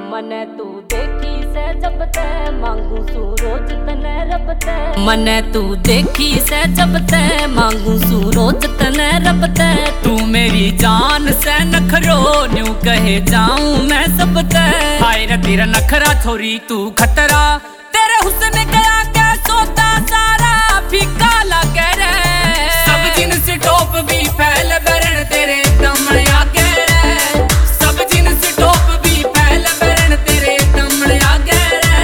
मने तू देखी से जब ते मांगू सू रोज तने रब ते। मने तू देखी से जब ते मांगू सू रोज तने रब ते। तू मेरी जान से नखरो न्यू कहे जाऊं मैं सब ते। हाय रे तेरा नखरा छोरी तू खतरा, तेरे हुस्न गया क्या सोता सारा फीका लगे रे। सब जिनस टॉप भी फैल बरन तेरे दमन आगे रे। सब जिनस टॉप भी फैल बरन तेरे दमन आगे रे।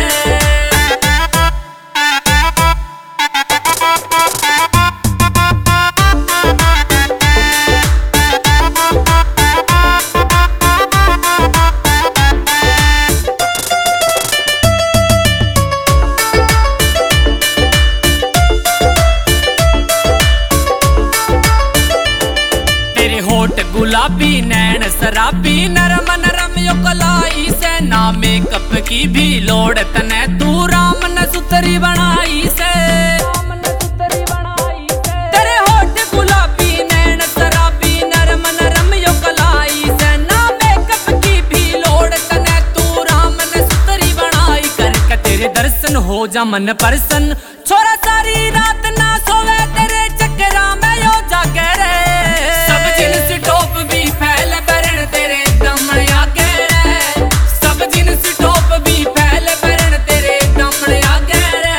होठ गुलाबी नैन शराबी नरम नरम यो कलाई से। ना मेकअप की भी लोड़ तने तू राम न सुतरी बनाई से। तेरे होठ गुलाबी नैन शराबी नरम नरम यो कलाई से। ना मेकअप की भी लोड़ तने तू राम न सुतरी बनाई। करके तेरे दर्शन हो जा मन परसन, छोरा सारी रात ना सोवे तेरे चक्करा में यो जागे रे। सब जिनस टॉप भी फैल बरन तेरे दमन आगे रे। सब जिनस टॉप भी फैल बरन तेरे दमन आगे रे।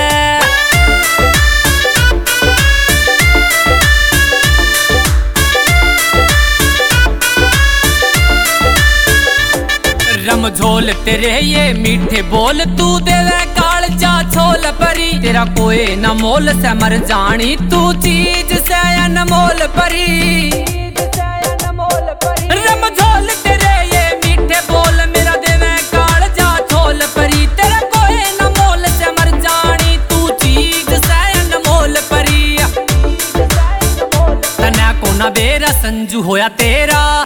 रमझोल तेरे ये मीठे बोल, तू देवे काल जा छोल परी। तेरा कोई न मोल से मर जानी, तू चीज से अनमोल परी। रमझोल तेरे ये मीठे बोल, मेरा देवे काल जा छोल परी। तेरा कोई न मोल से मर जानी, तू चीज से अनमोल परी। तना को न बेरा संजू होया तेरा,